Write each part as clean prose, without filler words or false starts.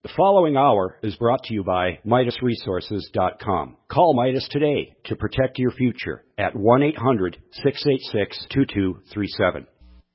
The following hour is brought to you by MidasResources.com. Call Midas today to protect your future at 1-800-686-2237.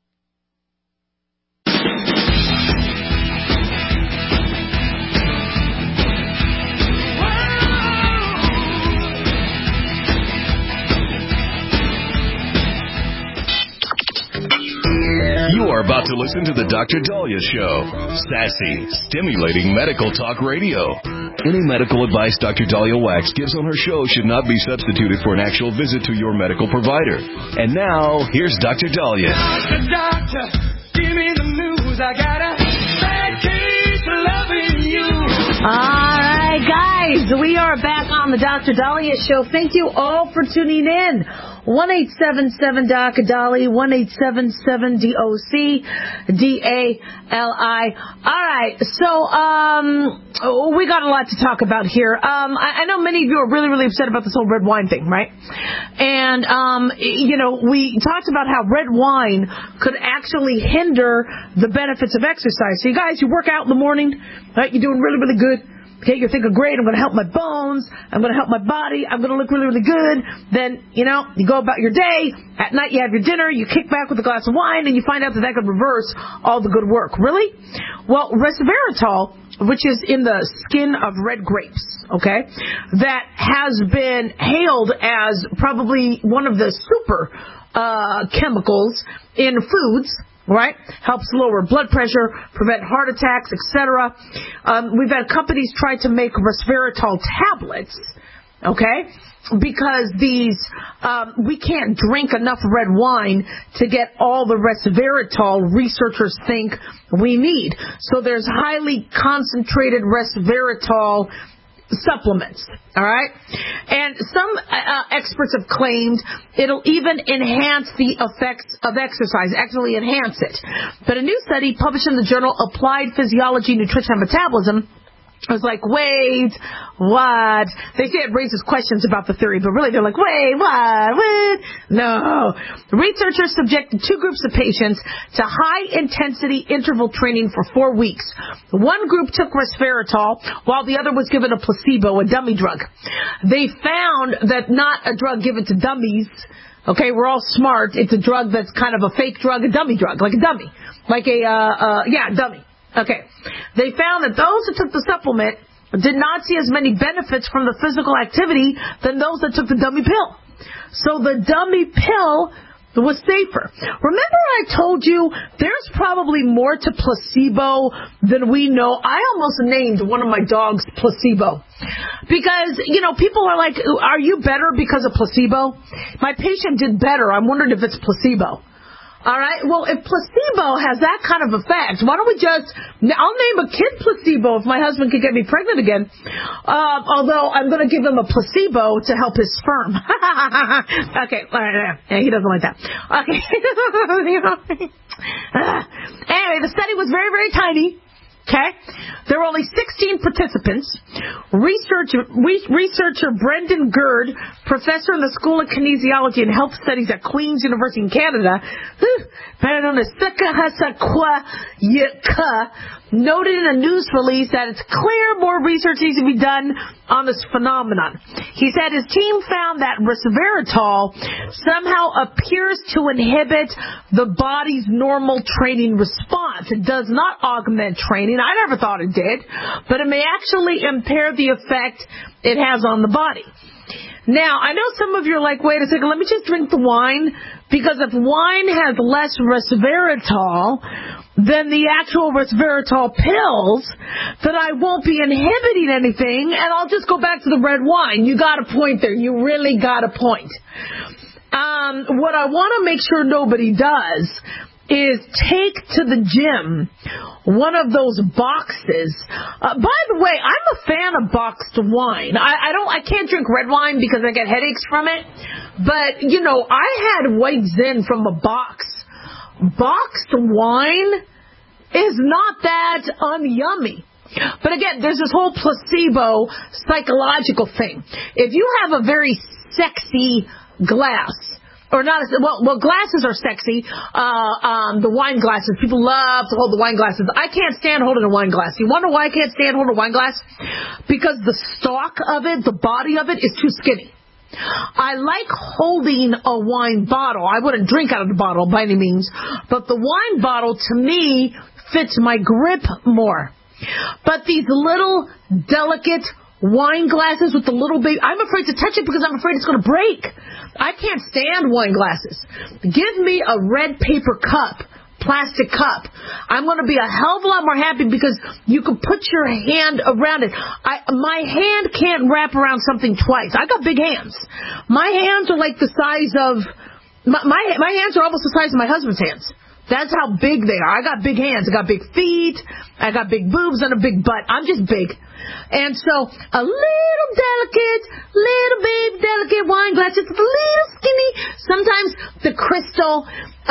You are about to listen to the Dr. Daliah Show. Sassy, stimulating medical talk radio. Any medical advice Dr. Daliah Wax gives on her show should not be substituted for an actual visit to your medical provider. And now, here's Dr. Daliah. Doctor, give me the news. I got a bad case of loving you. All right, guys, we are back on the Dr. Daliah Show. Thank you all for tuning in. 1-877-DOC-DALI, 1-877-DOC-DALI. All right, so we got a lot to talk about here. I know many of you are really, really upset about this whole red wine thing, right? And, we talked about how red wine could actually hinder the benefits of exercise. So you guys, you work out in the morning, right? You're doing really, really good. Okay, you're thinking, great, I'm going to help my bones, I'm going to help my body, I'm going to look really, really good. Then, you go about your day. At night, you have your dinner, you kick back with a glass of wine, and you find out that could reverse all the good work. Really? Well, resveratrol, which is in the skin of red grapes, okay, that has been hailed as probably one of the super chemicals in foods, right? Helps lower blood pressure, prevent heart attacks, etc. We've had companies try to make resveratrol tablets, okay? Because these, we can't drink enough red wine to get all the resveratrol researchers think we need. So there's highly concentrated resveratrol supplements, all right? And some experts have claimed it'll even enhance the effects of exercise, actually enhance it. But a new study published in the journal Applied Physiology, Nutrition and Metabolism was like, wait, what? They say it raises questions about the theory, but really they're like, wait, what? No. Researchers subjected two groups of patients to high-intensity interval training for 4 weeks. One group took resveratrol, while the other was given a placebo, a dummy drug. They found that not a drug given to dummies. Okay, we're all smart. It's a drug that's kind of a fake drug, a dummy drug, like a dummy. Like dummy. Okay. They found that those who took the supplement did not see as many benefits from the physical activity than those that took the dummy pill. So the dummy pill was safer. Remember I told you there's probably more to placebo than we know. I almost named one of my dogs Placebo. Because, people are like, are you better because of placebo? My patient did better. I'm wondering if it's placebo. All right. Well, if placebo has that kind of effect, why don't we I'll name a kid Placebo if my husband can get me pregnant again. Although I'm going to give him a placebo to help his sperm. Okay. All right. Yeah, he doesn't like that. Okay. Anyway, the study was very, very tiny. Okay? There were only 16 participants. Researcher Brendan Gerd, professor in the School of Kinesiology and Health Studies at Queen's University in Canada, better known as noted in a news release that it's clear more research needs to be done on this phenomenon. He said his team found that resveratrol somehow appears to inhibit the body's normal training response. It does not augment training. I never thought it did, but it may actually impair the effect it has on the body. Now, I know some of you are like, wait a second, let me just drink the wine, because if wine has less resveratrol than the actual resveratrol pills, then I won't be inhibiting anything, and I'll just go back to the red wine. You got a point there. You really got a point. What I want to make sure nobody does is take to the gym one of those boxes. By the way, I'm a fan of boxed wine. I can't drink red wine because I get headaches from it. But, I had White Zin from a box. Boxed wine is not that unyummy. But again, there's this whole placebo psychological thing. If you have a very sexy glass or not as, well, glasses are sexy. The wine glasses. People love to hold the wine glasses. I can't stand holding a wine glass. You wonder why I can't stand holding a wine glass? Because the stalk of it, the body of it, is too skinny. I like holding a wine bottle. I wouldn't drink out of the bottle by any means, but the wine bottle, to me, fits my grip more. But these little, delicate wine glasses with the little baby, I'm afraid to touch it because I'm afraid it's going to break. I can't stand wine glasses. Give me a red paper cup, plastic cup. I'm going to be a hell of a lot more happy because you can put your hand around it. My hand can't wrap around something twice. I got big hands. My hands are like the size of, my hands are almost the size of my husband's hands. That's how big they are. I got big hands. I got big feet. I got big boobs and a big butt. I'm just big. And so a little baby delicate wine glass, just a little skinny. Sometimes the crystal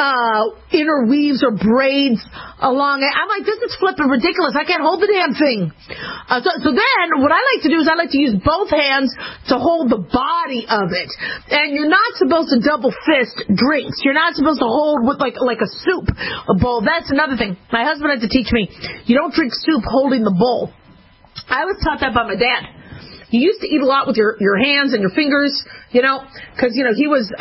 interweaves or braids along it. I'm like, this is flipping ridiculous. I can't hold the damn thing. So then what I like to do is I like to use both hands to hold the body of it. And you're not supposed to double fist drinks. You're not supposed to hold with like a soup bowl. That's another thing. My husband had to teach me. You don't drink soup holding the bowl. I was taught that by my dad. You used to eat a lot with your hands and your fingers, because, he was,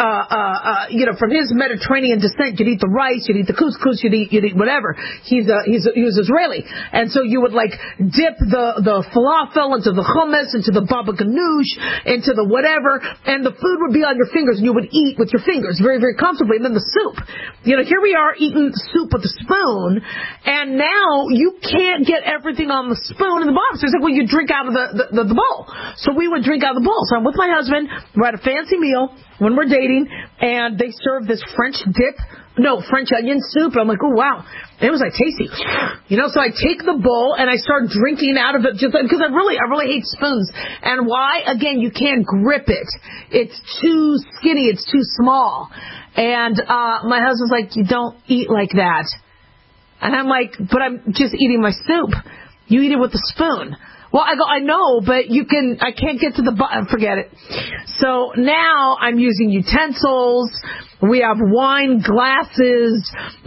from his Mediterranean descent, you'd eat the rice, you'd eat the couscous, you'd eat whatever. He was Israeli. And so you would dip the falafel into the hummus, into the baba ganoush, into the whatever, and the food would be on your fingers and you would eat with your fingers very, very comfortably. And then the soup. Here we are eating soup with a spoon, and now you can't get everything on the spoon in the bottom. So it's like, well, you drink out of the bowl. So we would drink out of the bowl. So I'm with my husband. We're at a fancy meal when we're dating, and they serve this French onion soup. I'm like, oh, wow. It was tasty. So I take the bowl and I start drinking out of it just because I really hate spoons. And why? Again, you can't grip it. It's too skinny. It's too small. And my husband's like, you don't eat like that. And I'm like, but I'm just eating my soup. You eat it with a spoon. Well, I go, I know, but I can't get to the bottom. Forget it. So now I'm using utensils. We have wine glasses.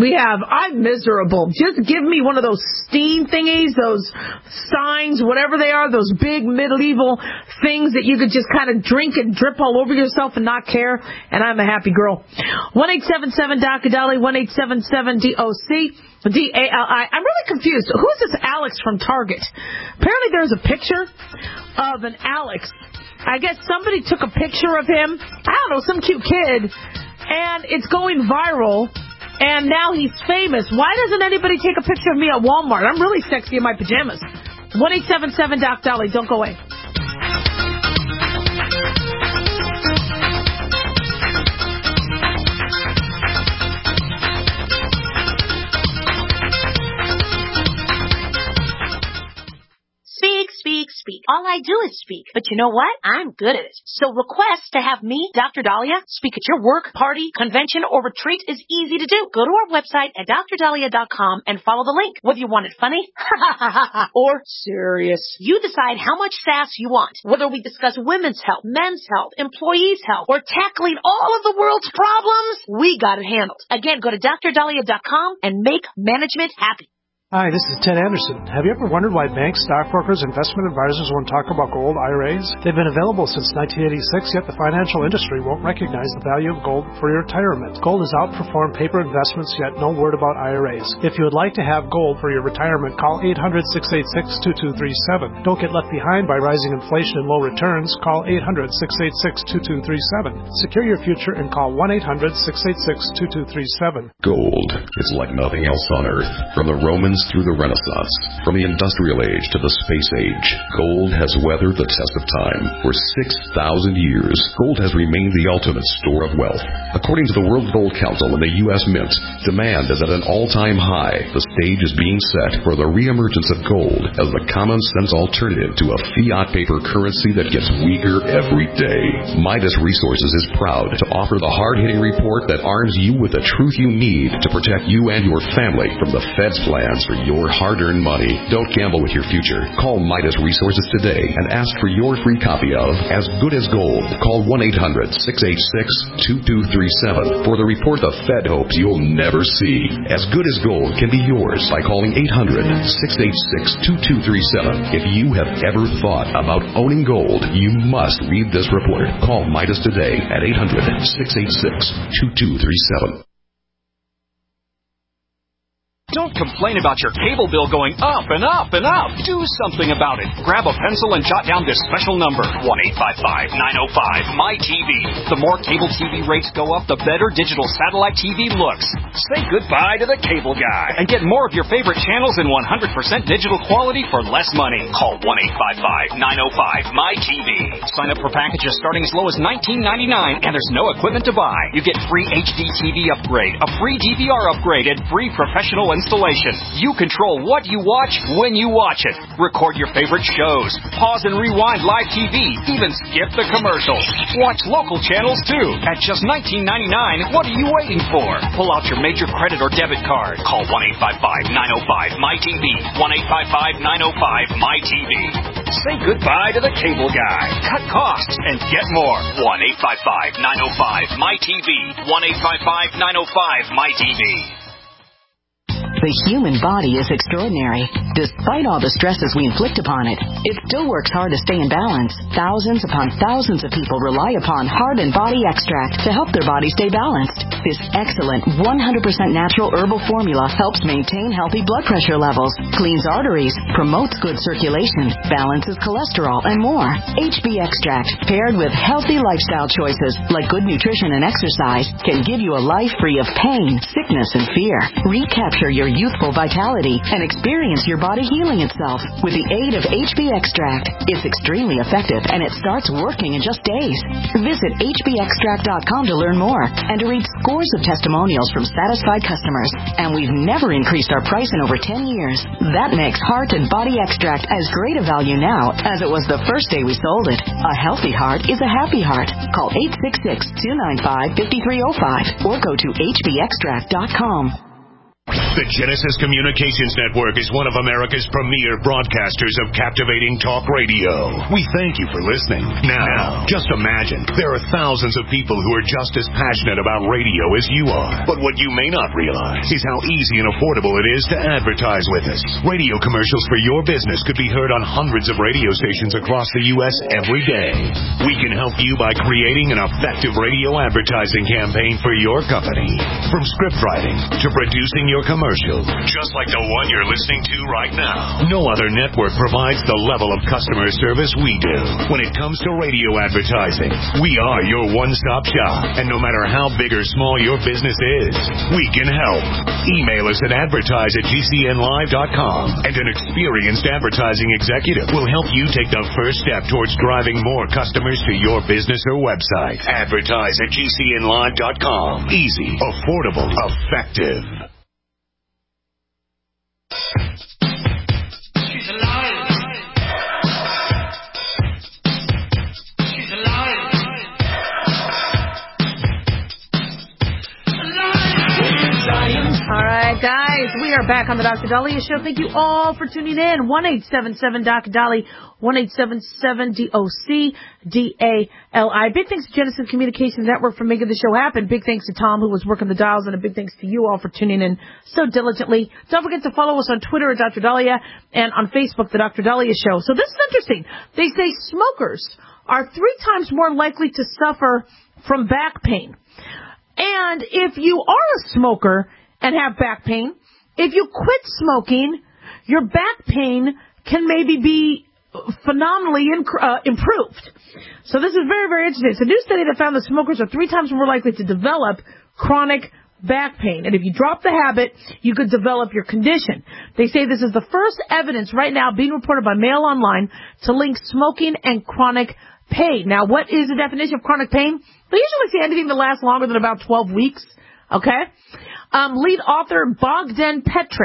I'm miserable. Just give me one of those steam thingies, those signs, whatever they are, those big medieval things that you could just kind of drink and drip all over yourself and not care, and I'm a happy girl. 1-877-DOC-A-DOLLY, 1-877-DOC. D-A-L-I. I'm really confused. Who is this Alex from Target? Apparently there's a picture of an Alex. I guess somebody took a picture of him. I don't know, some cute kid. And it's going viral. And now he's famous. Why doesn't anybody take a picture of me at Walmart? I'm really sexy in my pajamas. 1-877-DOC-DOLLY. Don't go away. Speak. All I do is speak. But you know what? I'm good at it. So request to have me, Dr. Dahlia, speak at your work, party, convention, or retreat is easy to do. Go to our website at drdahlia.com and follow the link. Whether you want it funny or serious, you decide how much sass you want. Whether we discuss women's health, men's health, employees' health, or tackling all of the world's problems, we got it handled. Again, go to drdahlia.com and make management happy. Hi, this is Ted Anderson. Have you ever wondered why banks, stockbrokers, investment advisors won't talk about gold IRAs? They've been available since 1986, yet the financial industry won't recognize the value of gold for your retirement. Gold has outperformed paper investments, yet no word about IRAs. If you would like to have gold for your retirement, call 800-686-2237. Don't get left behind by rising inflation and low returns. Call 800-686-2237. Secure your future and call 1-800-686-2237. Gold is like nothing else on Earth. From the Romans through the Renaissance, from the Industrial Age to the Space Age, gold has weathered the test of time. For 6,000 years, gold has remained the ultimate store of wealth. According to the World Gold Council and the U.S. Mint, demand is at an all-time high. The stage is being set for the reemergence of gold as the common-sense alternative to a fiat paper currency that gets weaker every day. Midas Resources is proud to offer the hard-hitting report that arms you with the truth you need to protect you and your family from the Fed's plans for your hard-earned money. Don't gamble with your future. Call Midas Resources today and ask for your free copy of As Good as Gold. Call 1-800-686-2237 for the report the Fed hopes you'll never see. As Good as Gold can be yours by calling 800-686-2237. If you have ever thought about owning gold, you must read this report. Call Midas today at 800-686-2237. Don't complain about your cable bill going up and up and up. Do something about it. Grab a pencil and jot down this special number, 1-855-905-MY-TV. The more cable TV rates go up, the better digital satellite TV looks. Say goodbye to the cable guy and get more of your favorite channels in 100% digital quality for less money. Call 1-855-905-MY-TV. Sign up for packages starting as low as $19.99, and there's no equipment to buy. You get free HD TV upgrade, a free DVR upgrade, and free professional installation. You control what you watch when you watch it. Record your favorite shows. Pause and rewind live TV. Even skip the commercials. Watch local channels too. At just $19.99, what are you waiting for? Pull out your major credit or debit card. Call 1-855-905-MY-TV. 1-855-905-MY-TV. Say goodbye to the cable guy. Cut costs and get more. 1-855-905-MY-TV. 1-855-905-MY-TV. The human body is extraordinary. Despite all the stresses we inflict upon it, it still works hard to stay in balance. Thousands upon thousands of people rely upon Heart and Body Extract to help their body stay balanced. This excellent 100% natural herbal formula helps maintain healthy blood pressure levels, cleans arteries, promotes good circulation, balances cholesterol, and more. HB Extract, paired with healthy lifestyle choices like good nutrition and exercise, can give you a life free of pain, sickness, and fear. Recapture your youthful vitality and experience your body healing itself with the aid of HB Extract. It's extremely effective and it starts working in just days. Visit hbextract.com to learn more and to read scores of testimonials from satisfied customers. And we've never increased our price in over 10 years. That makes Heart and Body Extract as great a value now as it was the first day we sold it. A healthy heart is a happy heart. Call 866-295-5305 or go to hbextract.com. The Genesis Communications Network is one of America's premier broadcasters of captivating talk radio. We thank you for listening. Now, just imagine, there are thousands of people who are just as passionate about radio as you are. But what you may not realize is how easy and affordable it is to advertise with us. Radio commercials for your business could be heard on hundreds of radio stations across the U.S. every day. We can help you by creating an effective radio advertising campaign for your company. From script writing to producing your commercial, just like the one you're listening to right now. No other network provides the level of customer service we do. When it comes to radio advertising, we are your one-stop shop. And no matter how big or small your business is, we can help. Email us at advertise@gcnlive.com, and an experienced advertising executive will help you take the first step towards driving more customers to your business or website. Advertise@gcnlive.com. Easy, affordable, effective. She's alive. She's alive. All right, guys, we are back on the Dr. Daliah Show. Thank you all for tuning in. 1-877-Dr. 1-877-DOC-DALI. Big thanks to Genesis Communications Network for making the show happen. Big thanks to Tom, who was working the dials, and a big thanks to you all for tuning in so diligently. Don't forget to follow us on Twitter at Dr. Daliah and on Facebook, The Dr. Daliah Show. So this is interesting. They say smokers are 3 times more likely to suffer from back pain. And if you are a smoker and have back pain, if you quit smoking, your back pain can maybe be phenomenally improved. So this is very, very interesting. It's a new study that found that smokers are 3 times more likely to develop chronic back pain. And if you drop the habit, you could develop your condition. They say this is the first evidence right now being reported by Mail Online to link smoking and chronic pain. Now, what is the definition of chronic pain? They usually say anything that lasts longer than about 12 weeks. Okay? Lead author Bogdan Petre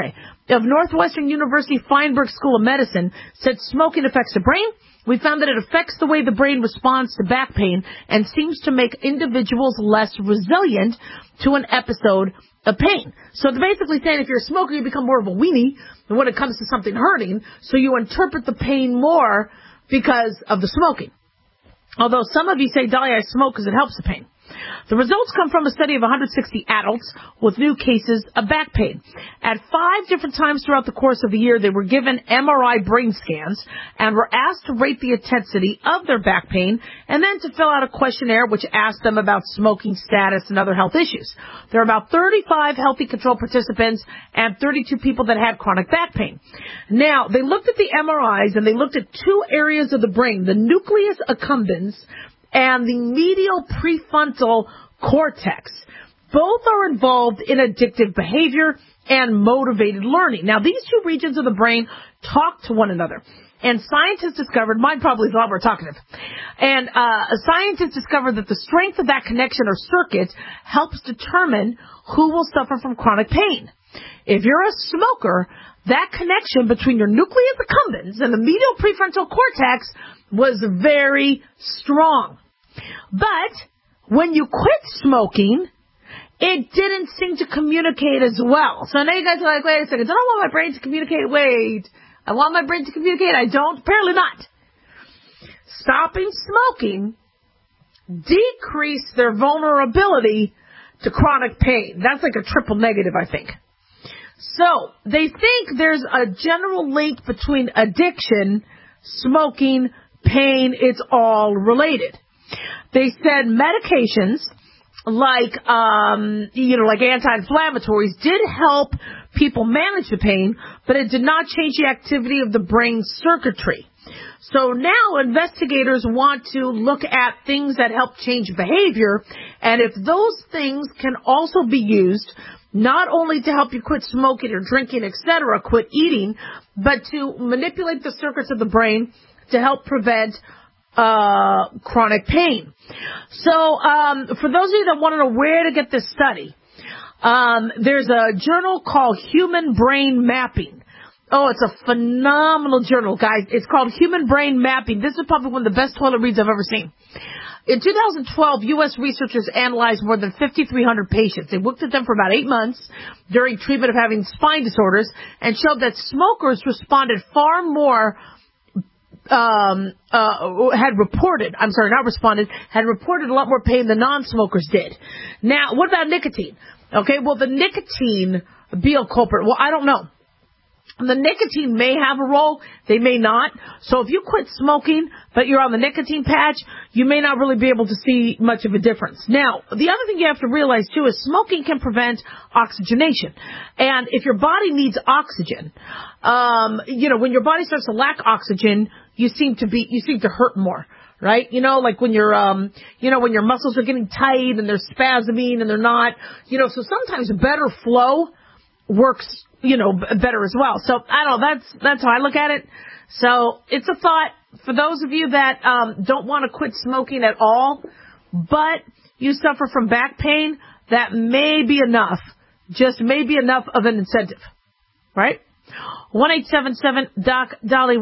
of Northwestern University Feinberg School of Medicine said smoking affects the brain. We found that it affects the way the brain responds to back pain and seems to make individuals less resilient to an episode of pain. So they're basically saying if you're a smoker, you become more of a weenie when it comes to something hurting, so you interpret the pain more because of the smoking. Although some of you say, Dahlia, I smoke because it helps the pain. The results come from a study of 160 adults with new cases of back pain. At 5 different times throughout the course of the year, they were given MRI brain scans and were asked to rate the intensity of their back pain and then to fill out a questionnaire which asked them about smoking status and other health issues. There are about 35 healthy control participants and 32 people that had chronic back pain. Now, they looked at the MRIs and they looked at 2 areas of the brain, the nucleus accumbens and the medial prefrontal cortex. Both are involved in addictive behavior and motivated learning. Now, these 2 regions of the brain talk to one another. And scientists discovered, mine probably is a lot more talkative, and scientists discovered that the strength of that connection or circuit helps determine who will suffer from chronic pain. If you're a smoker, that connection between your nucleus accumbens and the medial prefrontal cortex was very strong. But when you quit smoking, it didn't seem to communicate as well. So now you guys are like, wait a second, don't I want my brain to communicate? Wait, I want my brain to communicate? I don't? Apparently not. Stopping smoking decreased their vulnerability to chronic pain. That's like a triple negative, I think. So they think there's a general link between addiction, smoking, pain. It's all related. They said medications like anti-inflammatories did help people manage the pain, but it did not change the activity of the brain circuitry. So now investigators want to look at things that help change behavior, and if those things can also be used not only to help you quit smoking or drinking, etc., quit eating, but to manipulate the circuits of the brain to help prevent chronic pain. So for those of you that want to know where to get this study, there's a journal called Human Brain Mapping. Oh, it's a phenomenal journal, guys. It's called Human Brain Mapping. This is probably one of the best toilet reads I've ever seen. In 2012, U.S. researchers analyzed more than 5,300 patients. They looked at them for about 8 months during treatment of having spine disorders and showed that smokers responded far more had reported a lot more pain than non-smokers did. Now, what about nicotine? Okay, well, the nicotine be a culprit. Well, I don't know. The nicotine may have a role, they may not. So if you quit smoking, but you're on the nicotine patch, you may not really be able to see much of a difference. Now, the other thing you have to realize too is smoking can prevent oxygenation. And if your body needs oxygen, when your body starts to lack oxygen, you seem to hurt more. Right? Like when when your muscles are getting tight and they're spasming and they're not, so sometimes better flow works, better as well. So I don't know, that's how I look at it. So it's a thought for those of you that don't want to quit smoking at all, but you suffer from back pain, that may be enough, just may be enough of an incentive. Right? 1-877-DOC Dolly,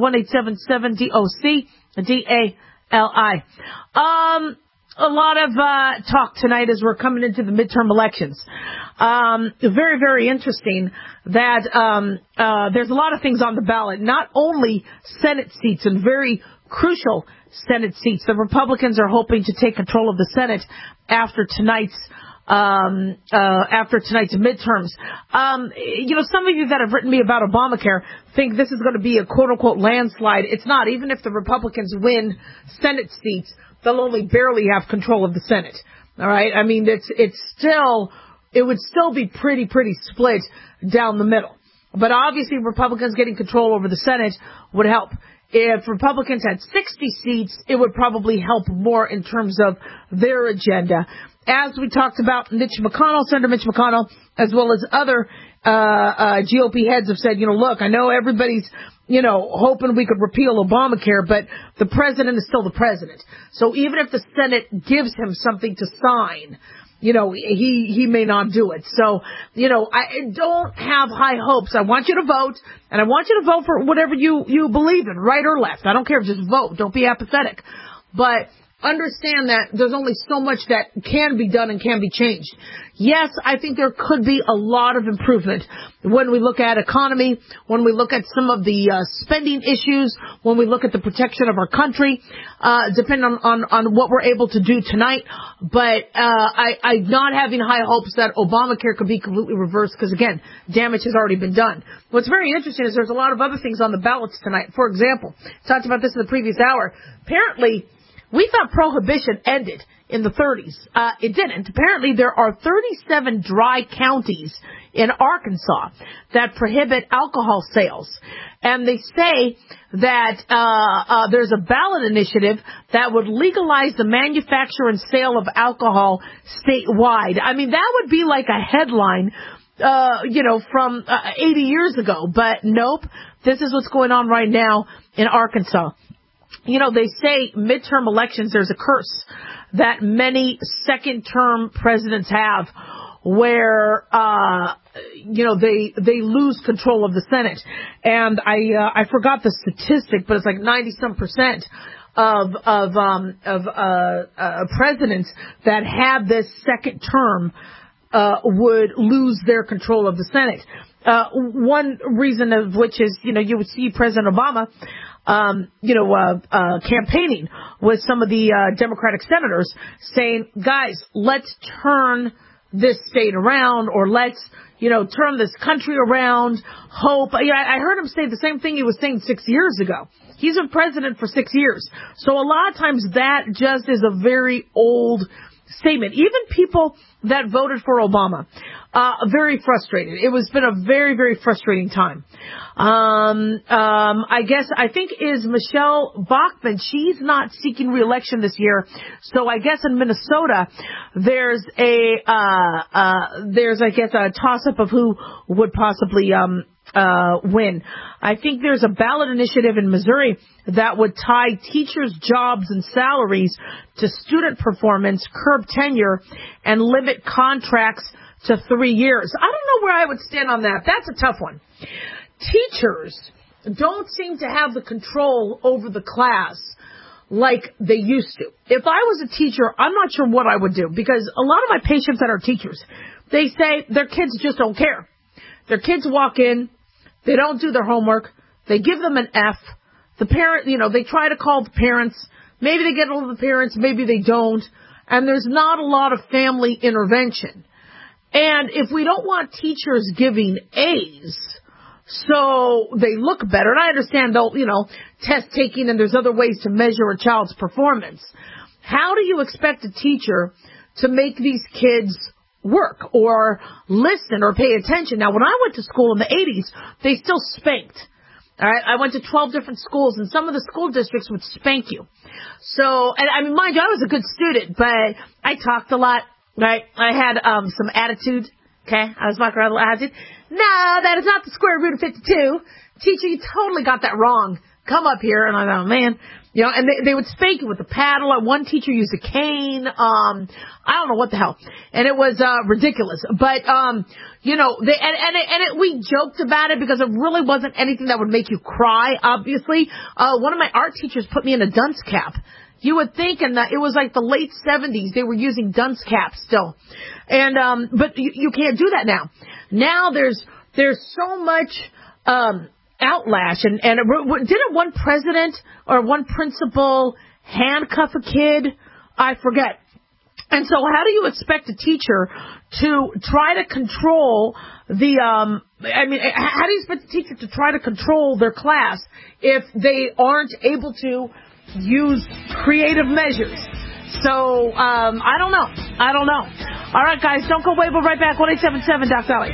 1-877-DOC-DALI. A lot of talk tonight as we're coming into the midterm elections. Very, very interesting that there's a lot of things on the ballot, not only Senate seats and very crucial Senate seats. The Republicans are hoping to take control of the Senate after tonight's midterms. Some of you that have written me about Obamacare think this is going to be a quote-unquote landslide. It's not. Even if the Republicans win Senate seats, they'll only barely have control of the Senate. All right? I mean, it would still be pretty split down the middle. But obviously Republicans getting control over the Senate would help. If Republicans had 60 seats, it would probably help more in terms of their agenda. As we talked about, Senator Mitch McConnell, as well as other GOP heads have said, look, I know everybody's, hoping we could repeal Obamacare, but the president is still the president. So even if the Senate gives him something to sign, he may not do it. So, I don't have high hopes. I want you to vote, and I want you to vote for whatever you believe in, right or left. I don't care. Just vote. Don't be apathetic. But understand that there's only so much that can be done and can be changed. Yes, I think there could be a lot of improvement when we look at economy, when we look at some of the spending issues, when we look at the protection of our country, depending on what we're able to do tonight. But I'm not having high hopes that Obamacare could be completely reversed because, again, damage has already been done. What's very interesting is there's a lot of other things on the ballots tonight. For example, talked about this in the previous hour. Apparently, we thought prohibition ended in the 30s. It didn't. Apparently, there are 37 dry counties in Arkansas that prohibit alcohol sales. And they say that there's a ballot initiative that would legalize the manufacture and sale of alcohol statewide. I mean, that would be like a headline, from 80 years ago. But nope, this is what's going on right now in Arkansas. They say midterm elections, there's a curse that many second-term presidents have where, they lose control of the Senate. And I forgot the statistic, but it's like 90-some% of presidents that had this second term would lose their control of the Senate. One reason of which is, you would see President Obama campaigning with some of the Democratic senators saying, guys, let's turn this state around, or let's, turn this country around, hope. I heard him say the same thing he was saying 6 years ago. He's been president for 6 years. So a lot of times that just is a very old statement. Even people that voted for Obama, very frustrated. It's been a very, very frustrating time. I think is Michelle Bachmann. She's not seeking re-election this year. So I guess in Minnesota, there's a toss-up of who would possibly, win. I think there's a ballot initiative in Missouri that would tie teachers' jobs and salaries to student performance, curb tenure, and limit contracts to 3 years. I don't know where I would stand on that. That's a tough one. Teachers don't seem to have the control over the class like they used to. If I was a teacher, I'm not sure what I would do, because a lot of my patients that are teachers, they say their kids just don't care. Their kids walk in, they don't do their homework, they give them an F. The parent, they try to call the parents. Maybe they get hold of the parents, maybe they don't. And there's not a lot of family intervention. And if we don't want teachers giving A's so they look better, and I understand they'll, test taking and there's other ways to measure a child's performance. How do you expect a teacher to make these kids work or listen or pay attention? Now, when I went to school in the 80s, they still spanked. All right, I went to 12 different schools, and some of the school districts would spank you. So, and I mean, mind you, I was a good student, but I talked a lot, right? I had some attitude, okay? I was walking around with attitude. No, that is not the square root of 52. Teacher, you totally got that wrong. Come up here. And I thought, man, and they would spank you with a paddle. One teacher used a cane. I don't know what the hell. And it was ridiculous. But, we joked about it because it really wasn't anything that would make you cry, obviously. One of my art teachers put me in a dunce cap. You would think it was like the late 70s. They were using dunce caps still. And, but you can't do that now. Now there's so much, outlash, and didn't one president or one principal handcuff a kid? I forget. And so how do you expect a teacher to try to control how do you expect a teacher to try to control their class if they aren't able to use creative measures? So, I don't know. All right, guys, don't go away. We'll be right back. 1-877 Doc Dolly.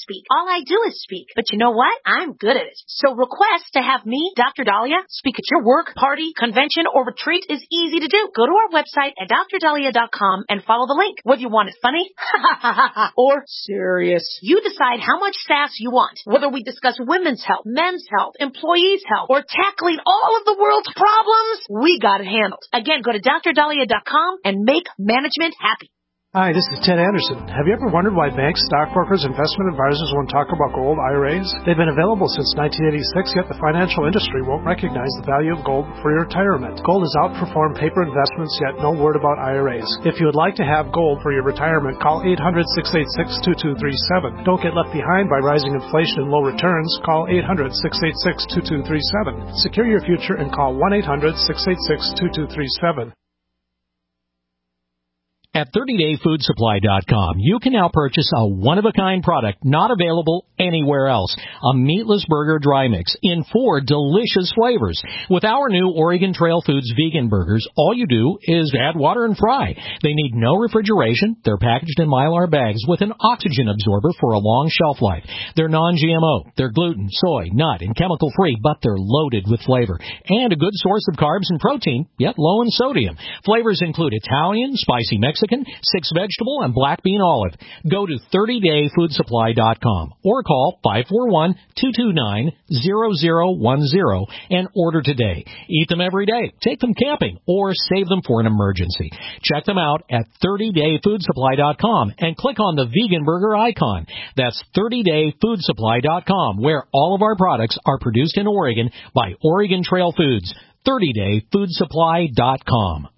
speak. All I do is speak. But you know what? I'm good at it. So request to have me, Dr. Dahlia, speak at your work, party, convention, or retreat is easy to do. Go to our website at drdahlia.com and follow the link. Whether you want it funny or serious, you decide how much sass you want. Whether we discuss women's health, men's health, employees' health, or tackling all of the world's problems, we got it handled. Again, go to drdahlia.com and make management happy. Hi, this is Ted Anderson. Have you ever wondered why banks, stockbrokers, investment advisors won't talk about gold IRAs? They've been available since 1986, yet the financial industry won't recognize the value of gold for your retirement. Gold has outperformed paper investments, yet no word about IRAs. If you would like to have gold for your retirement, call 800-686-2237. Don't get left behind by rising inflation and low returns. Call 800-686-2237. Secure your future and call 1-800-686-2237. At 30dayfoodsupply.com, you can now purchase a one-of-a-kind product not available anywhere else. A meatless burger dry mix in 4 delicious flavors. With our new Oregon Trail Foods vegan burgers, all you do is add water and fry. They need no refrigeration. They're packaged in Mylar bags with an oxygen absorber for a long shelf life. They're non-GMO. They're gluten, soy, nut, and chemical-free, but they're loaded with flavor. And a good source of carbs and protein, yet low in sodium. Flavors include Italian, spicy Mexican, 6 vegetable, and black bean olive. Go to 30dayfoodsupply.com or call 541-229-0010 and order today. Eat them every day, take them camping, or save them for an emergency. Check them out at 30dayfoodsupply.com and click on the vegan burger icon. That's 30dayfoodsupply.com, where all of our products are produced in Oregon by Oregon Trail Foods. 30dayfoodsupply.com.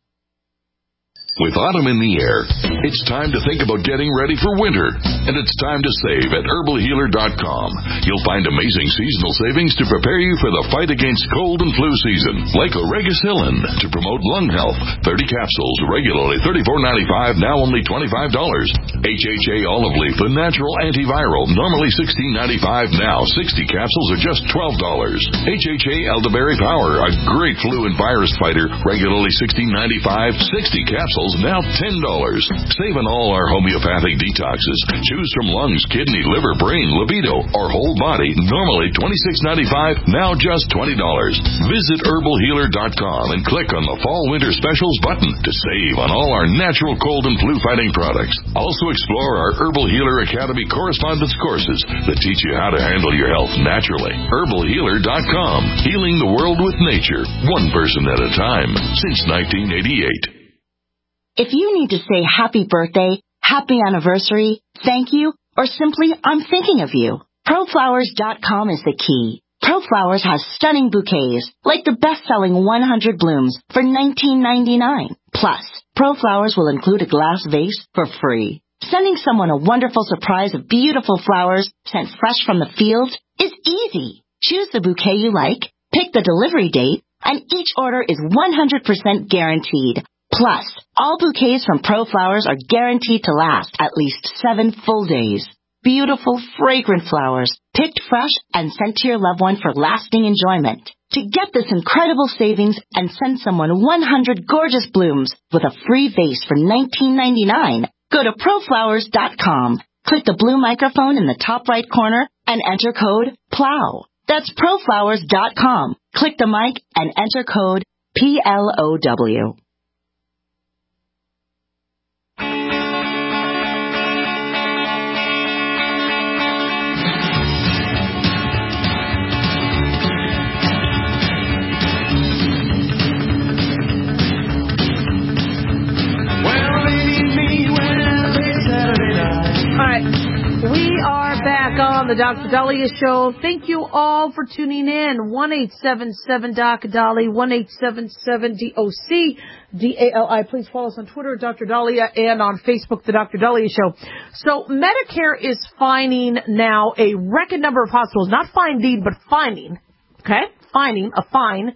With autumn in the air, it's time to think about getting ready for winter. And it's time to save at herbalhealer.com. You'll find amazing seasonal savings to prepare you for the fight against cold and flu season. Like Oregacillin to promote lung health. 30 capsules, regularly $34.95, now only $25. HHA olive leaf, the natural antiviral, normally $16.95, now 60 capsules are just $12. HHA elderberry power, a great flu and virus fighter, regularly $16.95, 60 capsules now $10. Save on all our homeopathic detoxes. Choose from lungs, kidney, liver, brain, libido, or whole body. Normally $26.95, now just $20. Visit herbalhealer.com and click on the Fall Winter Specials button to save on all our natural cold and flu fighting products. Also explore our Herbal Healer Academy correspondence courses that teach you how to handle your health naturally. herbalhealer.com. Healing the world with nature, one person at a time, since 1988. If you need to say happy birthday, happy anniversary, thank you, or simply I'm thinking of you, ProFlowers.com is the key. ProFlowers has stunning bouquets, like the best-selling 100 blooms for $19.99. Plus, ProFlowers will include a glass vase for free. Sending someone a wonderful surprise of beautiful flowers sent fresh from the field is easy. Choose the bouquet you like, pick the delivery date, and each order is 100% guaranteed. Plus, all bouquets from ProFlowers are guaranteed to last at least 7 full days. Beautiful, fragrant flowers, picked fresh and sent to your loved one for lasting enjoyment. To get this incredible savings and send someone 100 gorgeous blooms with a free vase for $19.99, go to ProFlowers.com. Click the blue microphone in the top right corner and enter code PLOW. That's ProFlowers.com. Click the mic and enter code PLOW. We are back on the Dr. Dahlia Show. Thank you all for tuning in. 1-877-DOC-DALI, 1-877-DOC-DALI. Please follow us on Twitter, Dr. Dahlia, and on Facebook, The Dr. Dahlia Show. So Medicare is fining now a record number of hospitals, not finding, but fining, okay? Fining, a fine,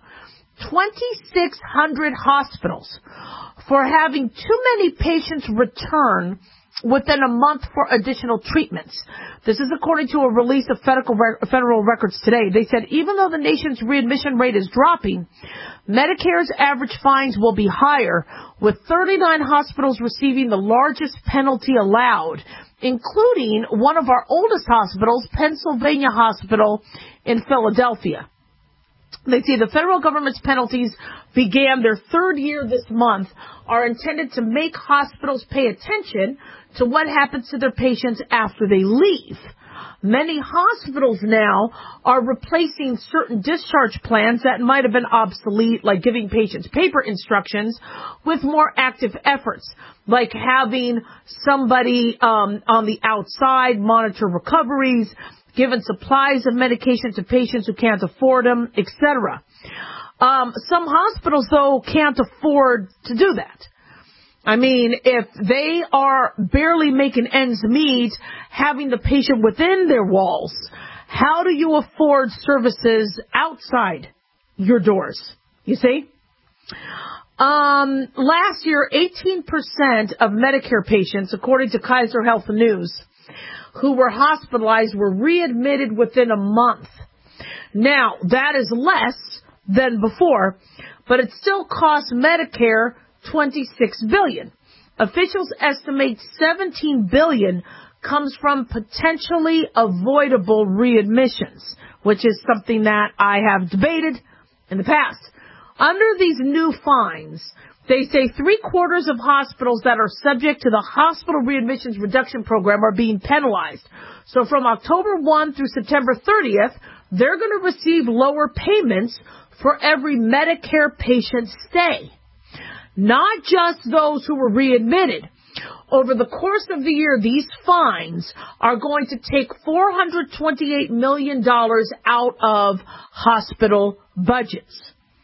2,600 hospitals for having too many patients return within a month for additional treatments. This is according to a release of federal records today. They said even though the nation's readmission rate is dropping, Medicare's average fines will be higher, with 39 hospitals receiving the largest penalty allowed including one of our oldest hospitals, Pennsylvania Hospital in Philadelphia. They say the federal government's penalties began their third year this month, are intended to make hospitals pay attention to what happens to their patients after they leave. Many hospitals now are replacing certain discharge plans that might have been obsolete, like giving patients paper instructions, with more active efforts, like having somebody on the outside monitor recoveries, giving supplies of medication to patients who can't afford them, etc. Some hospitals, though, can't afford to do that. I mean, if they are barely making ends meet, having the patient within their walls, how do you afford services outside your doors? You see? Last year, 18% of Medicare patients, according to Kaiser Health News, who were hospitalized were readmitted within a month. Now, that is less than before, but it still costs Medicare $26 billion. Officials estimate $17 billion comes from potentially avoidable readmissions, which is something that I have debated in the past. Under these new fines, they say 3/4 of hospitals that are subject to the Hospital Readmissions Reduction Program are being penalized. So from October 1 through September 30th, they're going to receive lower payments for every Medicare patient stay. Not just those who were readmitted. Over the course of the year, these fines are going to take $428 million out of hospital budgets.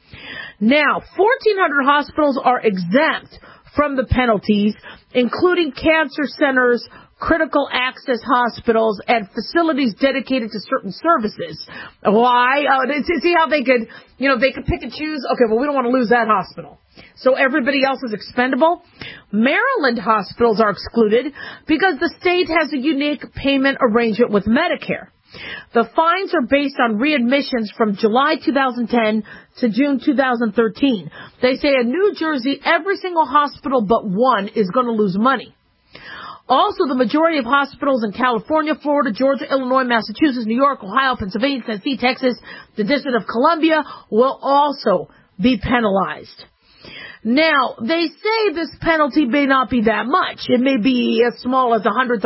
Now, 1,400 hospitals are exempt from the penalties, including cancer centers, critical access hospitals, and facilities dedicated to certain services. Why? See how they could, they could pick and choose? Okay, well, we don't want to lose that hospital. So everybody else is expendable. Maryland hospitals are excluded because the state has a unique payment arrangement with Medicare. The fines are based on readmissions from July 2010 to June 2013. They say in New Jersey, every single hospital but one is going to lose money. Also, the majority of hospitals in California, Florida, Georgia, Illinois, Massachusetts, New York, Ohio, Pennsylvania, Tennessee, Texas, the District of Columbia will also be penalized. Now, they say this penalty may not be that much. It may be as small as 1/100%.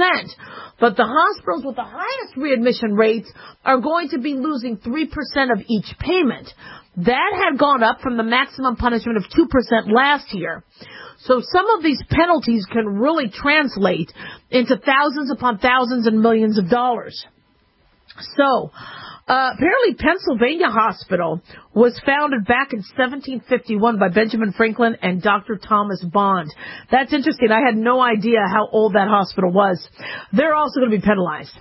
But the hospitals with the highest readmission rates are going to be losing 3% of each payment. That had gone up from the maximum punishment of 2% last year. So some of these penalties can really translate into thousands upon thousands and millions of dollars. So, apparently Pennsylvania Hospital was founded back in 1751 by Benjamin Franklin and Dr. Thomas Bond. That's interesting. I had no idea how old that hospital was. They're also going to be penalized.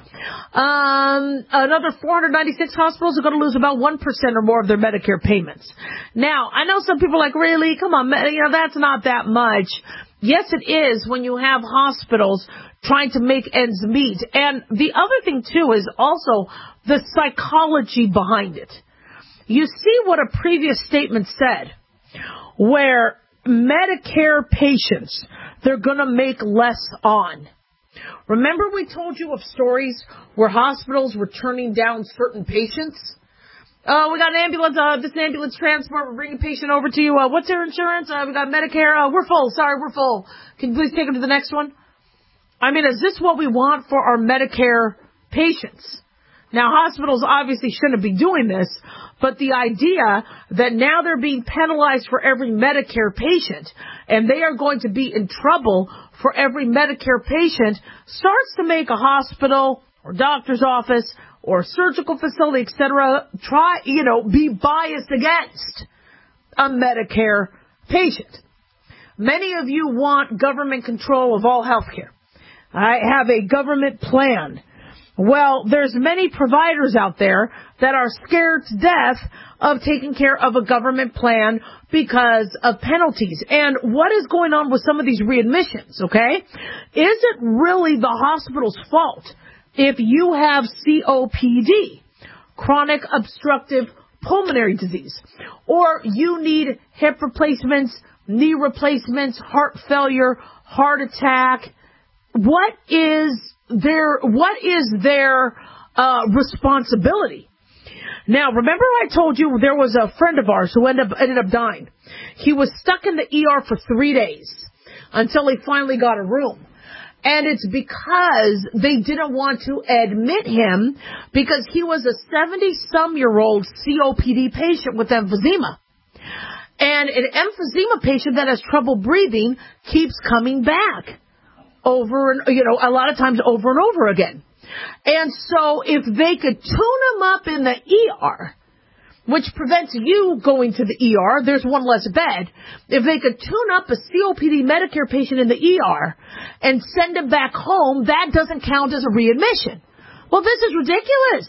Another 496 hospitals are going to lose about 1% or more of their Medicare payments. Now, I know some people are like, really? Come on, that's not that much. Yes, it is when you have hospitals trying to make ends meet. And the other thing, too, is also the psychology behind it. You see what a previous statement said, where Medicare patients, they're going to make less on. Remember we told you of stories where hospitals were turning down certain patients? Oh, we got an ambulance, this ambulance transport, we're bringing a patient over to you. What's their insurance? We got Medicare. We're full. Sorry, we're full. Can you please take them to the next one? I mean, is this what we want for our Medicare patients? Now, hospitals obviously shouldn't be doing this, but the idea that now they're being penalized for every Medicare patient and they are going to be in trouble for every Medicare patient starts to make a hospital or doctor's office or surgical facility, etc., be biased against a Medicare patient. Many of you want government control of all health care. I have a government plan. Well, there's many providers out there that are scared to death of taking care of a government plan because of penalties. And what is going on with some of these readmissions, okay? Is it really the hospital's fault if you have COPD, chronic obstructive pulmonary disease, or you need hip replacements, knee replacements, heart failure, heart attack, what is their responsibility? Now, remember I told you there was a friend of ours who ended up dying. He was stuck in the ER for 3 days until he finally got a room. And it's because they didn't want to admit him because he was a 70-some-year-old COPD patient with emphysema. And an emphysema patient that has trouble breathing keeps coming back over and, a lot of times over and over again. And so if they could tune him up in the ER, which prevents you going to the ER, there's one less bed. If they could tune up a COPD Medicare patient in the ER and send him back home, that doesn't count as a readmission. Well, this is ridiculous.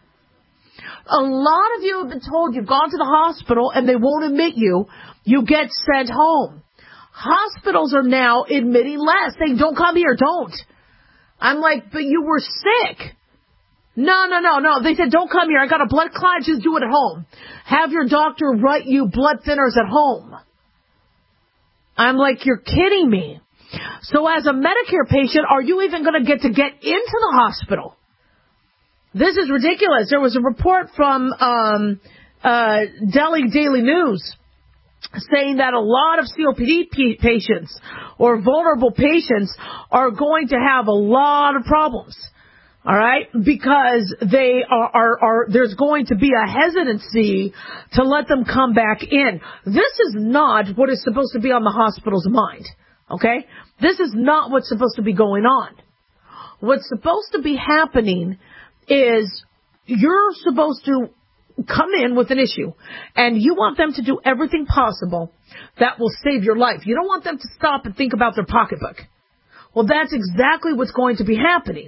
A lot of you have been told you've gone to the hospital and they won't admit you. You get sent home. Hospitals are now admitting less. Saying, don't come here, don't. I'm like, but you were sick. No. They said, don't come here. I got a blood clot. Just do it at home. Have your doctor write you blood thinners at home. I'm like, you're kidding me. So as a Medicare patient, are you even going to get into the hospital? This is ridiculous. There was a report from Delhi Daily News saying that a lot of COPD patients or vulnerable patients are going to have a lot of problems. All right, because they there's going to be a hesitancy to let them come back in. This is not what is supposed to be on the hospital's mind. Okay, this is not what's supposed to be going on. What's supposed to be happening is you're supposed to come in with an issue, and you want them to do everything possible that will save your life. You don't want them to stop and think about their pocketbook. Well, that's exactly what's going to be happening.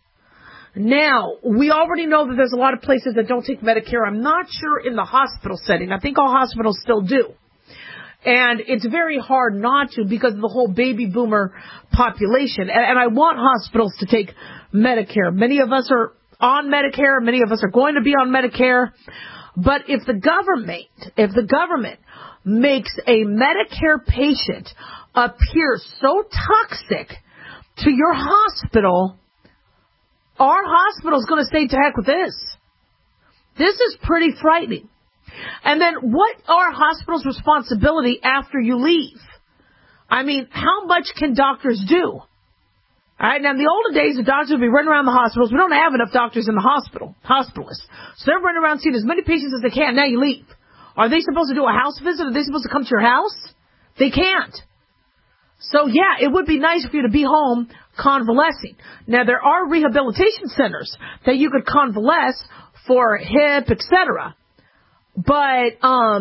Now, we already know that there's a lot of places that don't take Medicare. I'm not sure in the hospital setting. I think all hospitals still do. And it's very hard not to because of the whole baby boomer population. And I want hospitals to take Medicare. Many of us are on Medicare. Many of us are going to be on Medicare. But if the government makes a Medicare patient appear so toxic to your hospital, our hospital is going to say to heck with this. This is pretty frightening. And then what are hospitals' responsibility after you leave? I mean, how much can doctors do? All right, now in the olden days, the doctors would be running around the hospitals. We don't have enough doctors in the hospitalists. So they're running around seeing as many patients as they can. Now you leave. Are they supposed to do a house visit? Are they supposed to come to your house? They can't. So, yeah, it would be nice for you to be home convalescing. Now, there are rehabilitation centers that you could convalesce for hip, etc. But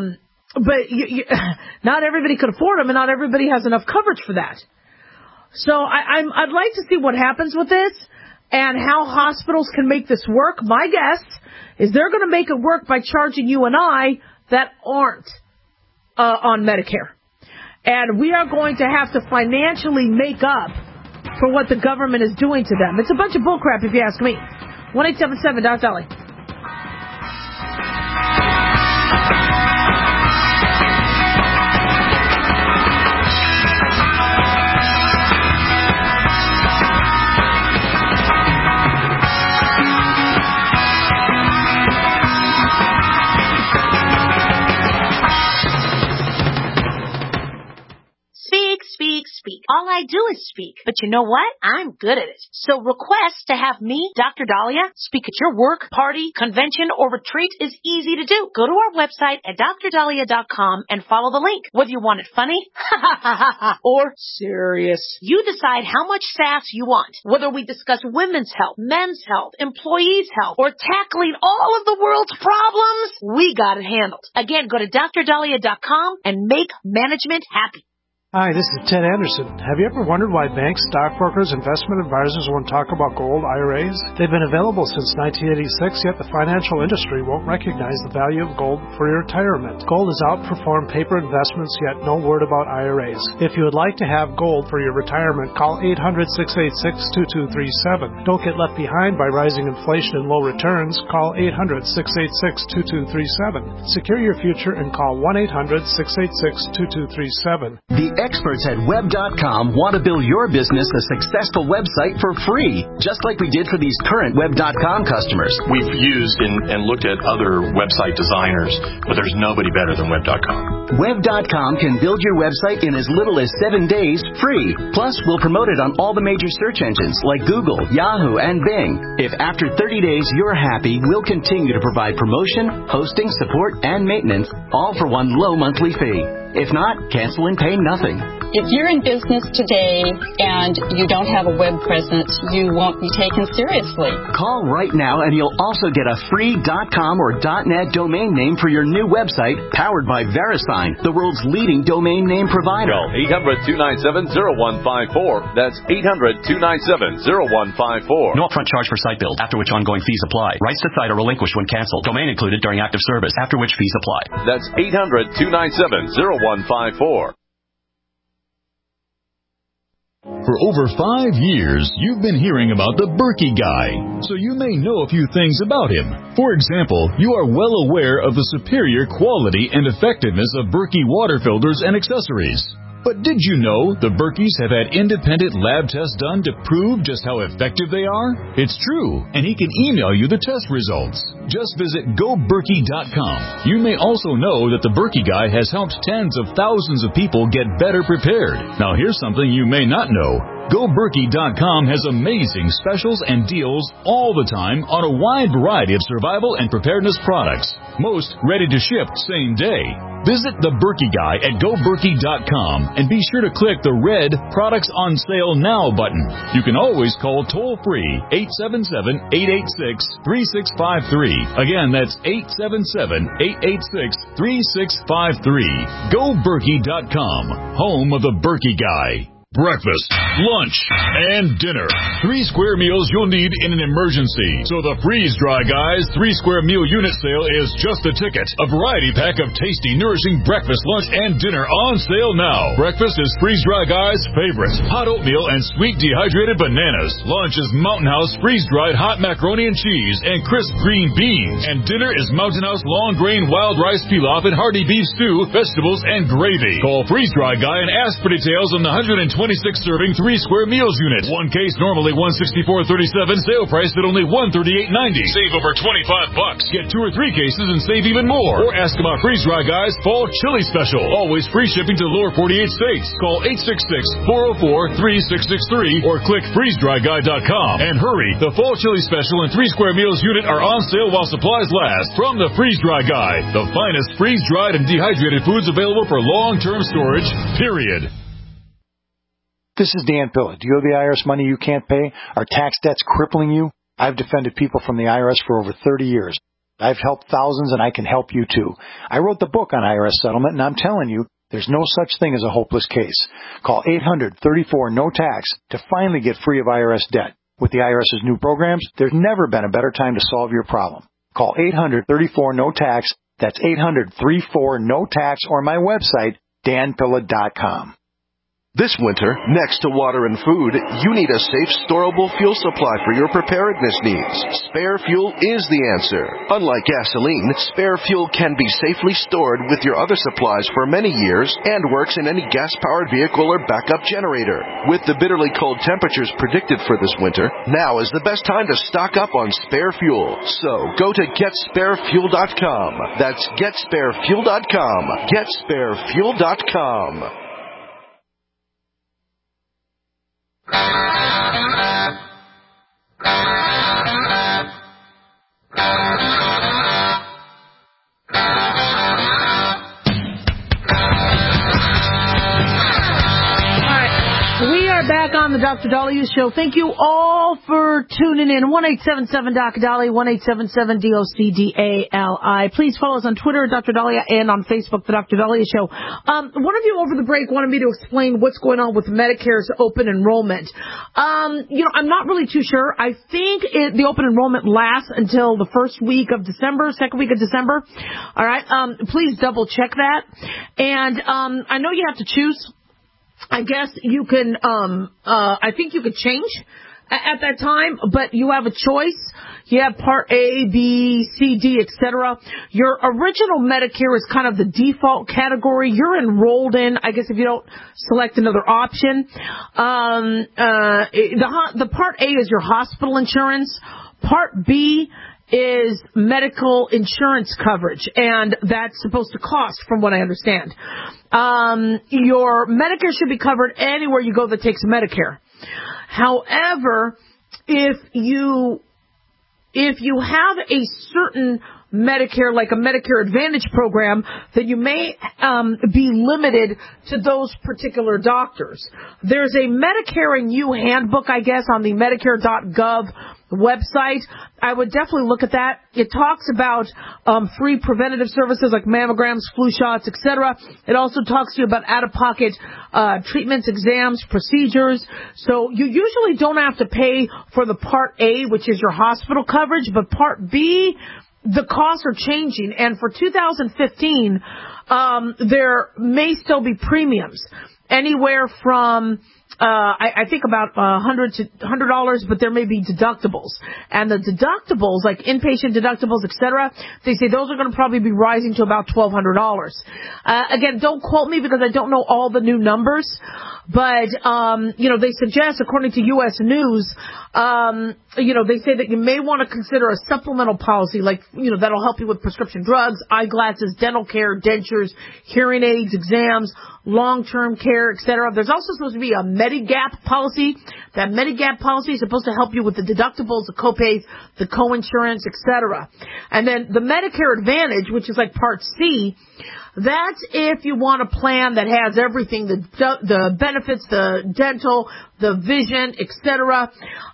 not everybody could afford them, and not everybody has enough coverage for that. So I'd like to see what happens with this and how hospitals can make this work. My guess is they're going to make it work by charging you and I that aren't on Medicare. And we are going to have to financially make up for what the government is doing to them. It's a bunch of bullcrap, if you ask me. 1-877-DOC-DOLLY. Speak. All I do is speak. But you know what? I'm good at it. So request to have me, Dr. Dahlia, speak at your work, party, convention, or retreat is easy to do. Go to our website at drdahlia.com and follow the link. Whether you want it funny, or serious, you decide how much sass you want. Whether we discuss women's health, men's health, employees' health, or tackling all of the world's problems, we got it handled. Again, go to drdahlia.com and make management happy. Hi, this is Ted Anderson. Have you ever wondered why banks, stockbrokers, investment advisors won't talk about gold IRAs? They've been available since 1986, yet the financial industry won't recognize the value of gold for your retirement. Gold has outperformed paper investments, yet no word about IRAs. If you would like to have gold for your retirement, call 800-686-2237. Don't get left behind by rising inflation and low returns. Call 800-686-2237. Secure your future and call 1-800-686-2237. The experts at Web.com want to build your business a successful website for free, just like we did for these current Web.com customers. We've used and looked at other website designers, but there's nobody better than Web.com. Web.com can build your website in as little as 7 days free. Plus, we'll promote it on all the major search engines like Google, Yahoo, and Bing. If after 30 days you're happy, we'll continue to provide promotion, hosting, support, and maintenance, all for one low monthly fee. If not, cancel and pay nothing. If you're in business today and you don't have a web presence, you won't be taken seriously. Call right now and you'll also get a free .com or .net domain name for your new website powered by VeriSign, the world's leading domain name provider. Call 800-297-0154. That's 800-297-0154. No upfront charge for site build, after which ongoing fees apply. Rights to site are relinquished when canceled. Domain included during active service, after which fees apply. That's 800-297-0154. For over 5 years, you've been hearing about the Berkey Guy, so you may know a few things about him. For example, you are well aware of the superior quality and effectiveness of Berkey water filters and accessories. But did you know the Berkeys have had independent lab tests done to prove just how effective they are? It's true, and he can email you the test results. Just visit GoBerkey.com. You may also know that the Berkey Guy has helped tens of thousands of people get better prepared. Now here's something you may not know. GoBerkey.com has amazing specials and deals all the time on a wide variety of survival and preparedness products. Most ready to ship same day. Visit the Berkey Guy at GoBerkey.com and be sure to click the red Products on Sale Now button. You can always call toll-free 877-886-3653. Again, that's 877-886-3653. GoBerkey.com, home of the Berkey Guy. Breakfast, lunch, and dinner. 3 square meals you'll need in an emergency. So the Freeze Dry Guys 3 square meal unit sale is just the ticket. A variety pack of tasty, nourishing breakfast, lunch, and dinner on sale now. Breakfast is Freeze Dry Guys' favorite. Hot oatmeal and sweet dehydrated bananas. Lunch is Mountain House freeze-dried hot macaroni and cheese and crisp green beans. And dinner is Mountain House long grain wild rice pilaf and hearty beef stew, vegetables, and gravy. Call Freeze Dry Guy and ask for details on the 126 serving 3 square meals unit. One case normally $164.37, sale price at only $138.90. Save over $25. Get 2 or 3 cases and save even more. Or ask about Freeze Dry Guys Fall Chili Special. Always free shipping to the lower 48 states. Call 866-404-3663 or click freezedryguy.com. And hurry, the Fall Chili Special and 3 square meals unit are on sale while supplies last. From the Freeze Dry Guy, the finest freeze-dried and dehydrated foods available for long-term storage, period. This is Dan Pilla. Do you owe the IRS money you can't pay? Are tax debts crippling you? I've defended people from the IRS for over 30 years. I've helped thousands, and I can help you too. I wrote the book on IRS settlement, and I'm telling you, there's no such thing as a hopeless case. Call 800-34-NO-TAX to finally get free of IRS debt. With the IRS's new programs, there's never been a better time to solve your problem. Call 800-34-NO-TAX. That's 800-34-NO-TAX, or my website, danpilla.com. This winter, next to water and food, you need a safe, storable fuel supply for your preparedness needs. Spare fuel is the answer. Unlike gasoline, spare fuel can be safely stored with your other supplies for many years and works in any gas-powered vehicle or backup generator. With the bitterly cold temperatures predicted for this winter, now is the best time to stock up on spare fuel. So, go to GetSpareFuel.com. That's GetSpareFuel.com. GetSpareFuel.com. Back on the Dr. Dahlia Show. Thank you all for tuning in. 1-877-Dr. 1-877-DOCDALI. Please follow us on Twitter, Dr. Dahlia, and on Facebook, the Dr. Dahlia Show. One of you over the break wanted me to explain what's going on with Medicare's open enrollment. I'm not really too sure. I think the open enrollment lasts until the second week of December. All right. Please double check that. And I know you have to choose. I guess you can, I think you could change at that time, but you have a choice. You have Part A, B, C, D, etc. Your original Medicare is kind of the default category. You're enrolled in, I guess, if you don't select another option. The Part A is your hospital insurance. Part B is medical insurance coverage, and that's supposed to cost, from what I understand. Your Medicare should be covered anywhere you go that takes Medicare. However, if you have a certain Medicare, like a Medicare Advantage program, then you may be limited to those particular doctors. There's a Medicare and You handbook, I guess, on the Medicare.gov website. I would definitely look at that. It talks about free preventative services like mammograms, flu shots, etc. It also talks to you about out-of-pocket treatments, exams, procedures. So you usually don't have to pay for the Part A, which is your hospital coverage, but Part B, the costs are changing. And for 2015, there may still be premiums anywhere from I think about $100, but there may be deductibles. And the deductibles, like inpatient deductibles, etc., they say those are going to probably be rising to about $1,200. Again, don't quote me because I don't know all the new numbers. But, they suggest, according to U.S. News, they say that you may want to consider a supplemental policy, like, that'll help you with prescription drugs, eyeglasses, dental care, dentures, hearing aids, exams, long-term care, etc. There's also supposed to be a Medigap policy. That Medigap policy is supposed to help you with the deductibles, the copays, the coinsurance, etc. And then the Medicare Advantage, which is like Part C, that's if you want a plan that has everything, the benefits, the dental, the vision, etc.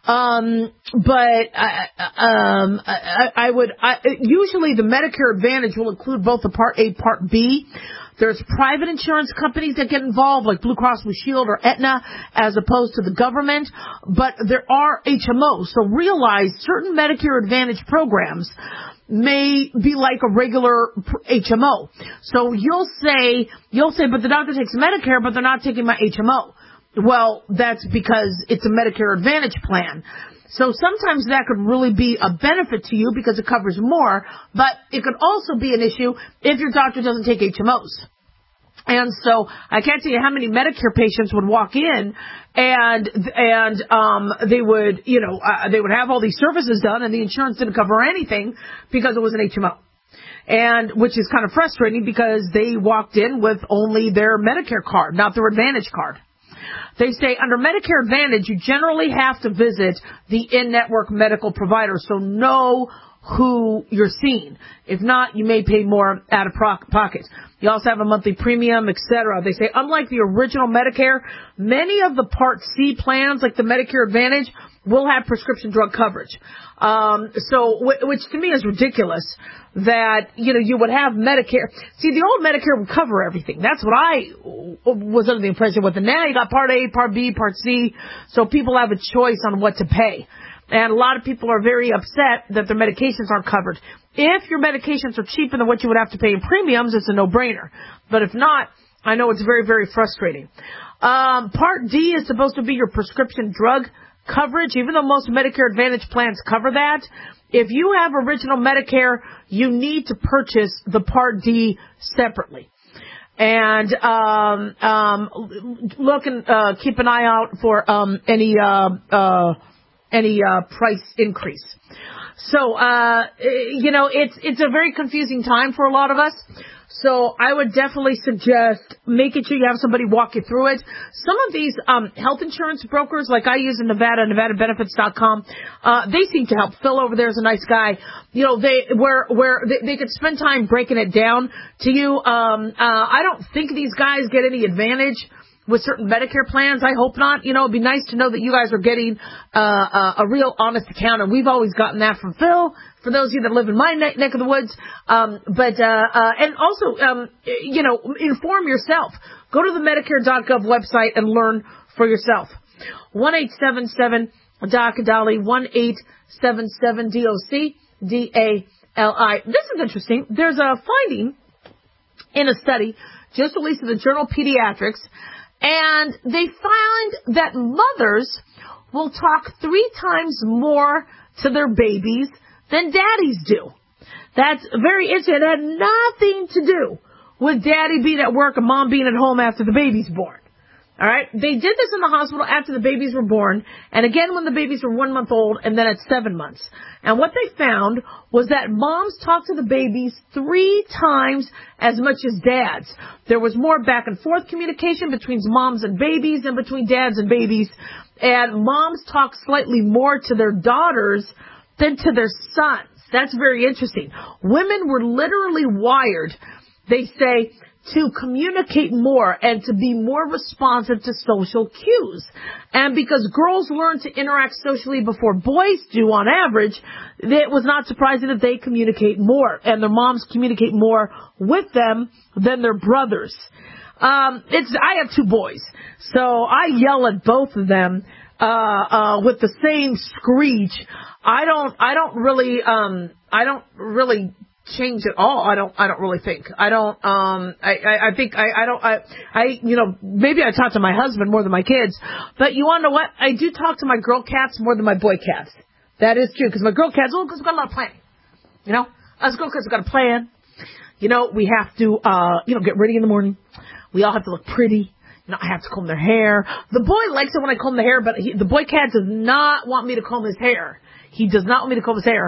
Usually the Medicare Advantage will include both the Part A, Part B. There's private insurance companies that get involved, like Blue Cross Blue Shield or Aetna, as opposed to the government. But there are HMOs. So realize certain Medicare Advantage programs may be like a regular HMO. So you'll say, but the doctor takes Medicare, but they're not taking my HMO. Well, that's because it's a Medicare Advantage plan. So sometimes that could really be a benefit to you because it covers more, but it could also be an issue if your doctor doesn't take HMOs. And so I can't tell you how many Medicare patients would walk in and they would have all these services done and the insurance didn't cover anything because it was an HMO. And which is kind of frustrating because they walked in with only their Medicare card, not their Advantage card. They say under Medicare Advantage, you generally have to visit the in-network medical provider, so know who you're seeing. If not, you may pay more out of pocket. You also have a monthly premium, etc. They say unlike the original Medicare, many of the Part C plans, like the Medicare Advantage, will have prescription drug coverage. Which to me is ridiculous that, you would have Medicare. See, the old Medicare would cover everything. That's what I was under the impression with. And now you got Part A, Part B, Part C. So people have a choice on what to pay. And a lot of people are very upset that their medications aren't covered. If your medications are cheaper than what you would have to pay in premiums, it's a no-brainer. But if not, I know it's very, very frustrating. Part D is supposed to be your prescription drug coverage, even though most Medicare Advantage plans cover that. If you have original Medicare, you need to purchase the Part D separately. And look and keep an eye out for any price increase. So it's a very confusing time for a lot of us. So I would definitely suggest making sure you have somebody walk you through it. Some of these health insurance brokers, like I use in Nevada, NevadaBenefits.com, they seem to help. Phil over there is a nice guy. They could spend time breaking it down to you. I don't think these guys get any advantage with certain Medicare plans. I hope not. It'd be nice to know that you guys are getting a real honest account, and we've always gotten that from Phil, for those of you that live in my neck of the woods. And also, inform yourself. Go to the Medicare.gov website and learn for yourself. 1-877-DOC-DALI, 1-877-DOC-DALI. This is interesting. There's a finding in a study just released in the journal Pediatrics, and they find that mothers will talk 3 times more to their babies than daddies do. That's very interesting. It had nothing to do with daddy being at work and mom being at home after the baby's born. All right? They did this in the hospital after the babies were born, and again when the babies were 1 month old, and then at 7 months. And what they found was that moms talked to the babies 3 times as much as dads. There was more back and forth communication between moms and babies than between dads and babies. And moms talk slightly more to their daughters than to their sons. That's very interesting. Women were literally wired, they say, to communicate more and to be more responsive to social cues. And because girls learn to interact socially before boys do on average, it was not surprising that they communicate more and their moms communicate more with them than their brothers. I have 2 boys, so I yell at both of them with the same screech. I don't really change at all. I don't really think. Maybe I talk to my husband more than my kids, but you want to know what? I do talk to my girl cats more than my boy cats. That is true, because my girl cats, because we've got a lot of planning. Us girl cats have got a plan. We have to, get ready in the morning. We all have to look pretty. I have to comb their hair. The boy likes it when I comb the hair, but the boy cat does not want me to comb his hair. He does not want me to comb his hair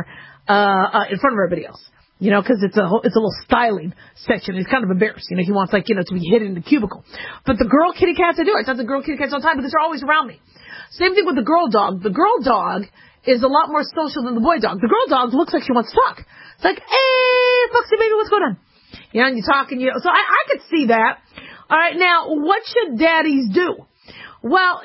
in front of everybody else. Because it's a little styling section. He's kind of embarrassed. He wants to be hidden in the cubicle. But the girl kitty cats, I do. I talk to the girl kitty cats all the time because they're always around me. Same thing with the girl dog. The girl dog is a lot more social than the boy dog. The girl dog looks like she wants to talk. It's like, hey, Foxy baby, what's going on? And you talk and so I could see that. All right, now, what should daddies do? Well,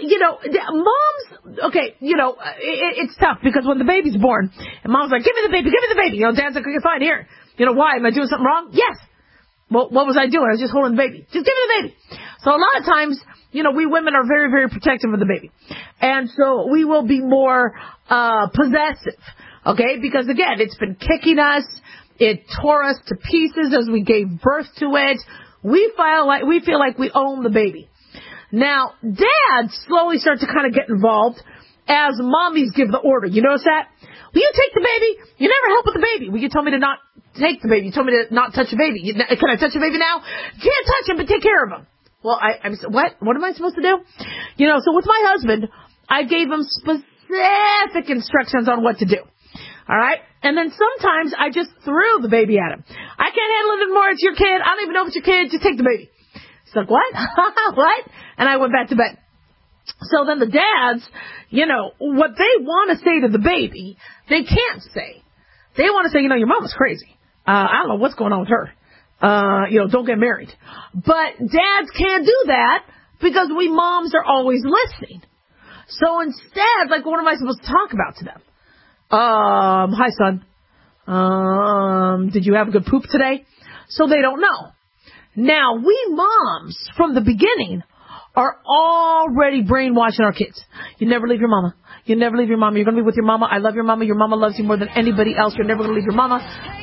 moms, okay, it's tough because when the baby's born, and mom's like, give me the baby. Dad's like, okay, fine, here. Why? Am I doing something wrong? Yes. Well, what was I doing? I was just holding the baby. Just give me the baby. So a lot of times, we women are very, very protective of the baby. And so we will be more, possessive. Okay? Because again, it's been kicking us. It tore us to pieces as we gave birth to it. We feel like we own the baby. Now, dads slowly start to kind of get involved as mommies give the order. You notice that? Will you take the baby? You never help with the baby. Well, you told me to not take the baby. You told me to not touch the baby. Can I touch the baby now? Can't touch him, but take care of him. Well, what? What am I supposed to do? So with my husband, I gave him specific instructions on what to do. All right? And then sometimes I just threw the baby at him. I can't handle it anymore. It's your kid. I don't even know if it's your kid. Just take the baby. He's like, what? What? And I went back to bed. So then the dads, what they want to say to the baby, they can't say. They want to say, your mama's crazy. I don't know what's going on with her. Don't get married. But dads can't do that because we moms are always listening. So instead, what am I supposed to talk about to them? Hi, son. Did you have a good poop today? So they don't know. Now, we moms, from the beginning, are already brainwashing our kids. You never leave your mama. You never leave your mama. You're going to be with your mama. I love your mama. Your mama loves you more than anybody else. You're never going to leave your mama.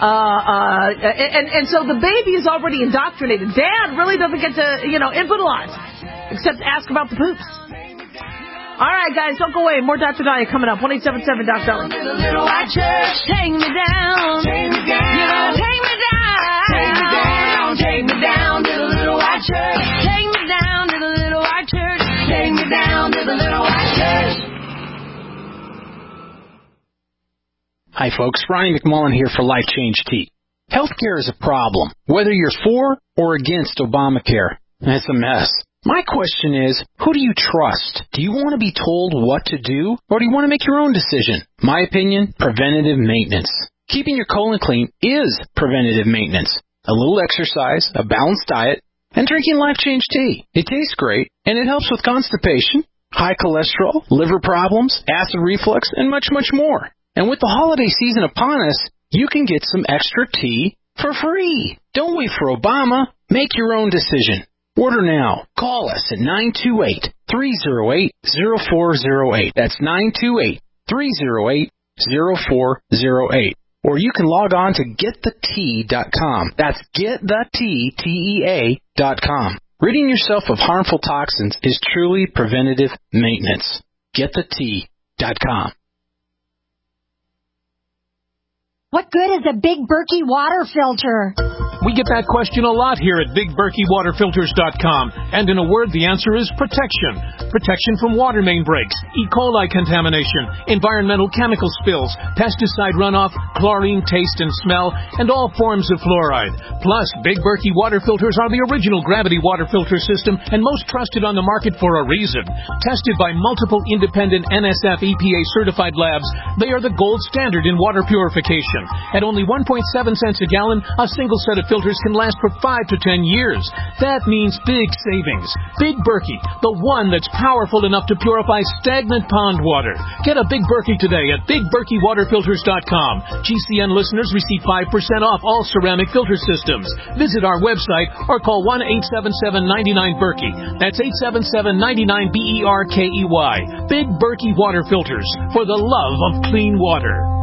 And so the baby is already indoctrinated. Dad really doesn't get to, input a lot, except ask about the poops. All right, guys, don't go away. More Dr. Dahlia coming up. 1-877-DOC-DOLLAR. Take me down. Take me down. Take me down. Take me down to the little white church. Take me down to the little white church. Take me down to the little white church. Hi, folks. Ronnie McMullen here for Life Change Tea. Healthcare is a problem, whether you're for or against Obamacare. It's a mess. My question is, who do you trust? Do you want to be told what to do, or do you want to make your own decision? My opinion, preventative maintenance. Keeping your colon clean is preventative maintenance. A little exercise, a balanced diet, and drinking Life Change Tea. It tastes great, and it helps with constipation, high cholesterol, liver problems, acid reflux, and much, much more. And with the holiday season upon us, you can get some extra tea for free. Don't wait for Obama. Make your own decision. Order now. Call us at 928-308-0408. That's 928-308-0408. Or you can log on to getthetea.com. That's getthetea.com. Ridding yourself of harmful toxins is truly preventative maintenance. GetTheT.com. What good is a Big Berkey water filter? We get that question a lot here at BigBerkeyWaterFilters.com. And in a word, the answer is protection. Protection from water main breaks, E. coli contamination, environmental chemical spills, pesticide runoff, chlorine taste and smell, and all forms of fluoride. Plus, Big Berkey water filters are the original gravity water filter system and most trusted on the market for a reason. Tested by multiple independent NSF EPA certified labs, they are the gold standard in water purification. At only 1.7 cents a gallon, a single set of filters can last for 5 to 10 years. That means big savings. Big Berkey, the one that's powerful enough to purify stagnant pond water. Get a Big Berkey today at BigBerkeyWaterFilters.com. GCN listeners receive 5% off all ceramic filter systems. Visit our website or call 1-877-99-BERKEY. That's 877-99-BERKEY. Big Berkey Water Filters, for the love of clean water.